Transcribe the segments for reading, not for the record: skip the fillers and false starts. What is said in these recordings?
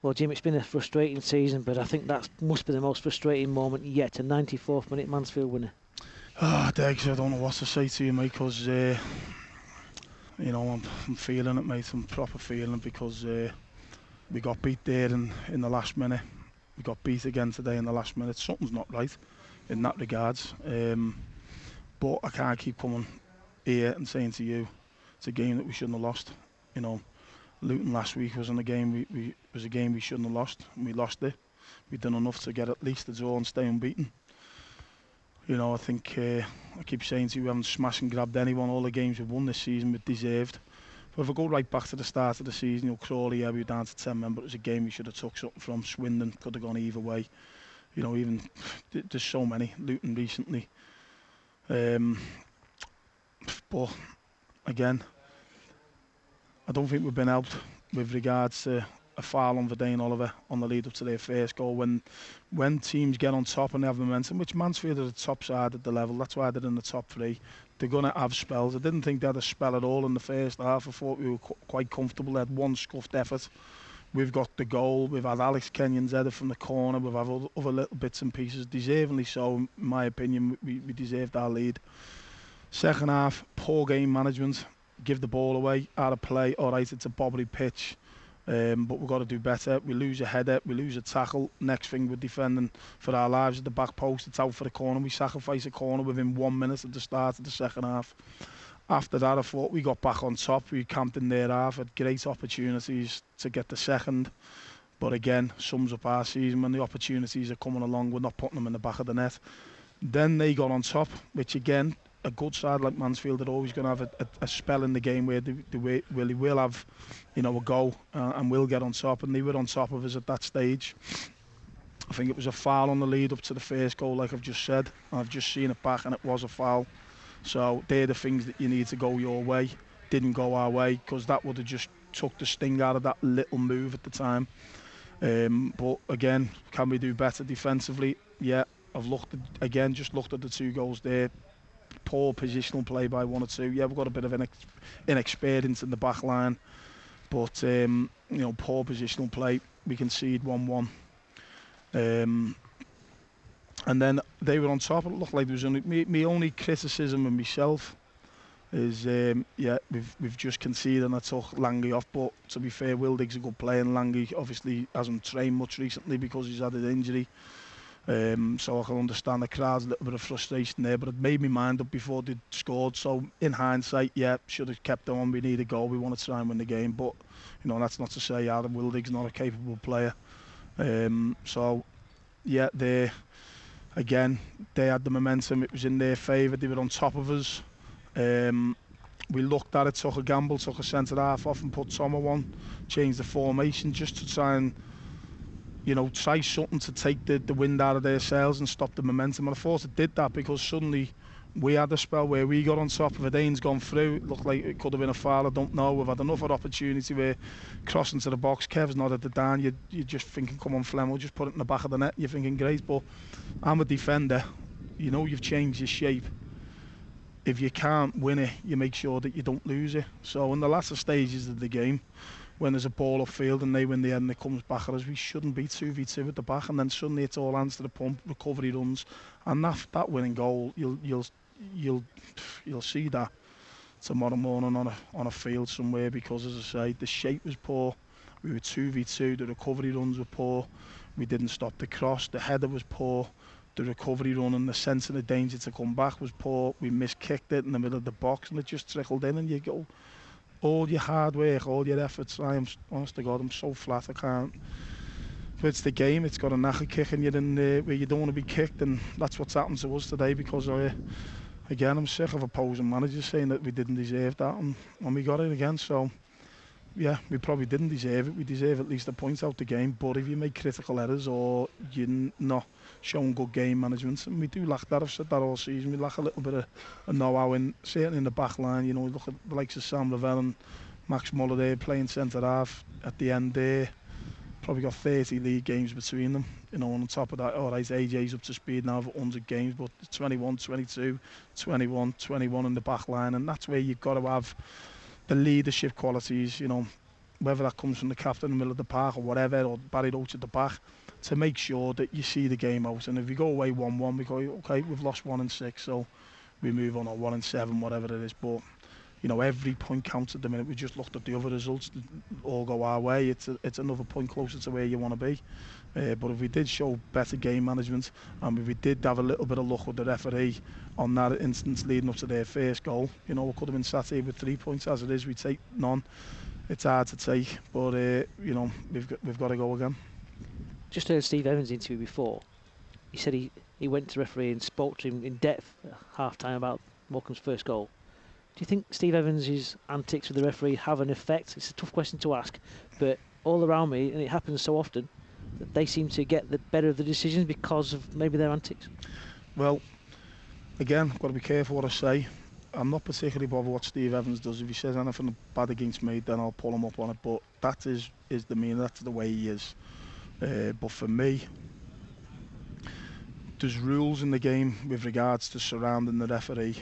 Well, Jim, it's been a frustrating season, but I think that must be the most frustrating moment yet. A 94th minute Mansfield winner. Ah, Degs, I don't know what to say to you, mate, because I'm feeling it, mate. I'm proper feeling it because we got beat there in the last minute. We got beat again today in the last minute. Something's not right in that regards. But I can't keep coming here and saying to you, it's a game that we shouldn't have lost. You know, Luton last week wasn't a game we was a game we shouldn't have lost, and we lost it. We done enough to get at least a draw and stay unbeaten. You know, I think I keep saying to you, we haven't smashed and grabbed anyone. All the games we've won this season, we've deserved. But if I go right back to the start of the season, you know, Crawley, we were down to 10 men, but it was a game we should have took something from. Swindon could have gone either way. You know, even there's so many. Luton recently. But again, I don't think we've been helped with regards to a foul on Verdane Oliver on the lead up to their first goal. When teams get on top and they have momentum, which Mansfield are the top side at the level, that's why they're in the top three. They're going to have spells. I didn't think they had a spell at all in the first half. I thought we were quite comfortable. They had one scuffed effort. We've got the goal. We've had Alex Kenyon's header from the corner. We've had other little bits and pieces, deservingly so, in my opinion. We deserved our lead. Second half, poor game management. Give the ball away, out of play. All right, it's a bobbly pitch. But we've got to do better. We lose a header, we lose a tackle. Next thing, we're defending for our lives at the back post. It's out for the corner. We sacrifice a corner within 1 minute at the start of the second half. After that, I thought we got back on top. We camped in their half, had great opportunities to get the second. But again, sums up our season. When the opportunities are coming along, we're not putting them in the back of the net. Then they got on top, which again, a good side like Mansfield are always going to have a spell in the game where they really will have, you know, a go and will get on top, and they were on top of us at that stage. I think it was a foul on the lead up to the first goal, like I've just said. I've just seen it back and it was a foul. So they're the things that you need to go your way. Didn't go our way, because that would have just took the sting out of that little move at the time. But again, can we do better defensively? Yeah, I've looked at, just looked at the two goals there. Poor positional play by one or two. Yeah, we've got a bit of inexperience in the back line, but you know, poor positional play. We concede 1-1. And then they were on top. It looked like there was only my only criticism of myself is yeah, we've just conceded and I took Langley off. But to be fair, Wildig's a good player, and Langley obviously hasn't trained much recently because he's had an injury. So I can understand the crowd's a little bit of frustration there, but it made me mind up before they scored. So in hindsight, yeah, should have kept on. We need a goal. We want to try and win the game, but you know, that's not to say Adam Wildig's not a capable player. So yeah, they had the momentum. It was in their favour. They were on top of us. We looked at it, took a gamble, took a centre half off and put Tomo on, changed the formation just to try and, you know, try something to take the wind out of their sails and stop the momentum. And I thought it did that, because suddenly we had a spell where we got on top. Verdane's gone through. It looked like it could have been a foul. I don't know. We've had another opportunity where crossing to the box, Kev's nodded it down. You're just thinking, come on, Flemmel, just put it in the back of the net. You're thinking, great, but I'm a defender. You know you've changed your shape. If you can't win it, you make sure that you don't lose it. So in the latter stages of the game, when there's a ball upfield and they win the end and it comes back at us, we shouldn't be 2v2 at the back, and then suddenly it's all hands to the pump, recovery runs, and that winning goal, you'll see that tomorrow morning on a field somewhere, because as I say, the shape was poor. We were 2v2, the recovery runs were poor, we didn't stop the cross, the header was poor, the recovery run and the sense of the danger to come back was poor. We miskicked it in the middle of the box and it just trickled in, and you go, all your hard work, all your efforts, honest to God, I'm so flat, I can't. But it's the game, it's got a knacker kicking you in where you don't want to be kicked, and that's what's happened to us today, because again, I'm sick of opposing managers saying that we didn't deserve that, and we got it again. So yeah, we probably didn't deserve it. We deserve at least a point out the game, but if you make critical errors or you're not showing good game management, and we do lack that, I've said that all season, we lack a little bit of know-how, certainly in the back line. You know, look at the likes of Sam Lavelle and Max Muller there playing centre half at the end there. Probably got 30 league games between them. You know, and on top of that, all right, AJ's up to speed now for 100 games, but 21, 22, 21, 21 in the back line, and that's where you've got to have the leadership qualities. You know, whether that comes from the captain in the middle of the park or whatever, or Barry Roach at the back, to make sure that you see the game out. And if we go away 1-1, we go, okay, we've lost 1 in 6, so we move on, or 1 in 7, whatever it is. But you know, every point counts at the minute. We just looked at the other results, all go our way. It's another point closer to where you want to be. But if we did show better game management, and if we did have a little bit of luck with the referee on that instance leading up to their first goal, you know, we could have been sat here with 3 points. As it is, we take none. It's hard to take, but you know, we've got to go again. Just heard Steve Evans' interview before. He said he went to the referee and spoke to him in depth at half-time about Morecambe's first goal. Do you think Steve Evans' antics with the referee have an effect? It's a tough question to ask, but all around me, and it happens so often, that they seem to get the better of the decisions because of maybe their antics. Well, again, I've got to be careful what I say. I'm not particularly bothered what Steve Evans does. If he says anything bad against me, then I'll pull him up on it. But that is the meaning, that's the way he is. But for me, there's rules in the game with regards to surrounding the referee.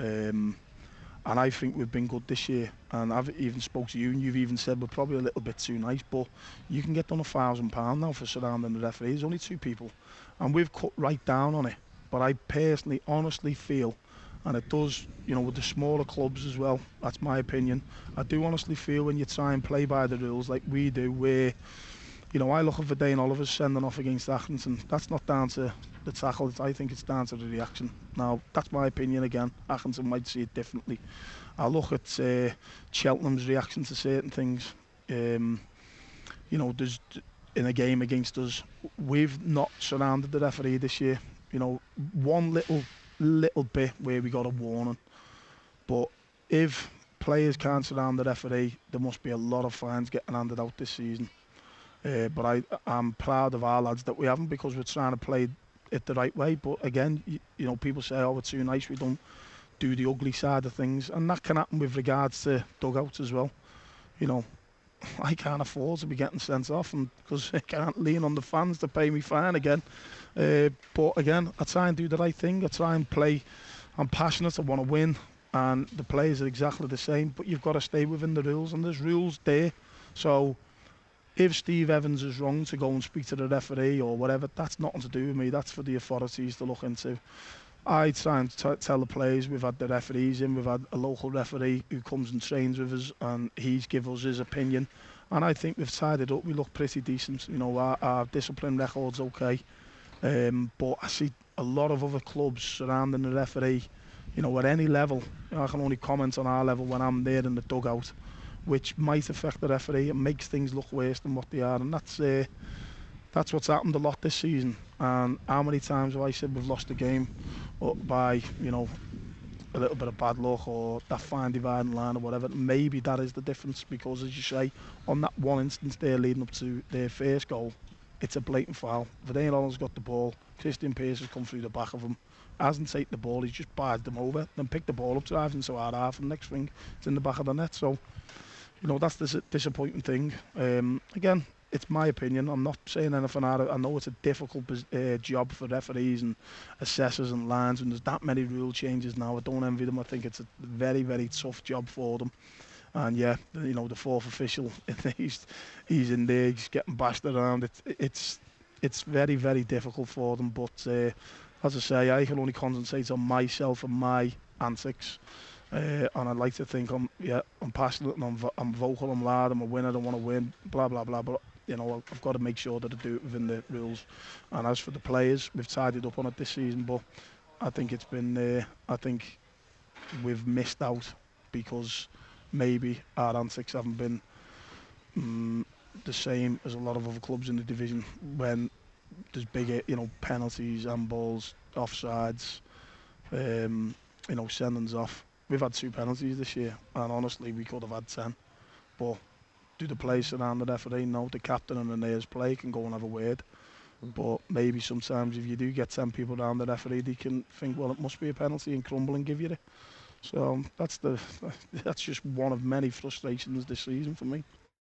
And I think we've been good this year. And I've even spoke to you, and you've even said we're probably a little bit too nice. But you can get done £1,000 now for surrounding the referee. There's only 2 people. And we've cut right down on it. But I personally, honestly feel, and it does, you know, with the smaller clubs as well, that's my opinion, I do honestly feel when you try and play by the rules like we do, where, you know, I look at Verdane Oliver's sending off against Accrington. That's not down to the tackle, I think it's down to the reaction. Now, that's my opinion again. Accrington might see it differently. I look at Cheltenham's reaction to certain things. You know, there's in a game against us, we've not surrounded the referee this year. You know, one little bit where we got a warning. But if players can't surround the referee, there must be a lot of fines getting handed out this season. But I'm proud of our lads that we haven't, because we're trying to play it the right way. But again, you know, people say, oh, we're too nice, we don't do the ugly side of things. And that can happen with regards to dugouts as well. You know, I can't afford to be getting sent off, and because I can't lean on the fans to pay me fine again. But again, I try and do the right thing. I try and play. I'm passionate, I want to win, and the players are exactly the same. But you've got to stay within the rules, and there's rules there. So if Steve Evans is wrong to go and speak to the referee or whatever, that's nothing to do with me. That's for the authorities to look into. I try and tell the players, we've had the referees in, we've had a local referee who comes and trains with us, and he's given us his opinion. And I think we've tied it up. We look pretty decent. You know, our discipline record's okay. But I see a lot of other clubs surrounding the referee, you know, at any level. You know, I can only comment on our level when I'm there in the dugout, which might affect the referee. It makes things look worse than what they are, and that's what's happened a lot this season. And how many times have I said we've lost the game by, you know, a little bit of bad luck or that fine dividing line or whatever? Maybe that is the difference, because as you say, on that one instance there leading up to their first goal, it's a blatant foul. Verdane Oliver's got the ball, Christian Pearce has come through the back of him, hasn't taken the ball, he's just barged them over, then picked the ball up, drives into our half, and next thing it's in the back of the net. So, you know, that's the disappointing thing. Again, it's my opinion. I'm not saying anything out of it. I know it's a difficult job for referees and assessors and lines, and there's that many rule changes now. I don't envy them. I think it's a very, very tough job for them. And yeah, you know, the fourth official, he's in there, he's getting bashed around. It's very, very difficult for them. But as I say, I can only concentrate on myself and my antics. And I'd like to think I'm passionate, and I'm vocal, I'm loud, I'm a winner, I want to win, blah, blah, blah. But, you know, I've got to make sure that I do it within the rules. And as for the players, we've tidied up on it this season, but I think it's been, I think we've missed out because maybe our antics haven't been the same as a lot of other clubs in the division when there's bigger, you know, penalties, handballs, offsides, you know, sendings off. We've had 2 penalties this year, and honestly, we could have had 10. But do the players surround the referee? No, the captain and the nearest player can go and have a word. But maybe sometimes if you do get 10 people around the referee, they can think, well, it must be a penalty, and crumble and give you it. So that's just one of many frustrations this season for me.